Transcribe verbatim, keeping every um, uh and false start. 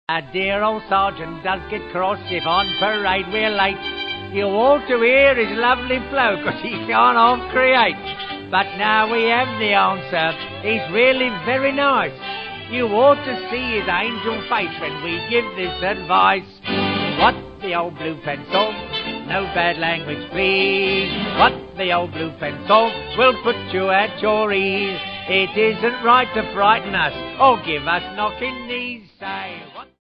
Our dear old sergeant does get cross if on parade we're late. You ought to hear his lovely flow, 'cause he can't half create. But now we have the answer, he's really very nice. You ought to see his angel face when we give this advice. What the old blue pencil? No bad language, please. What the old blue pencil will put you at your ease. It isn't right to frighten us or give us knocking knees. Say what?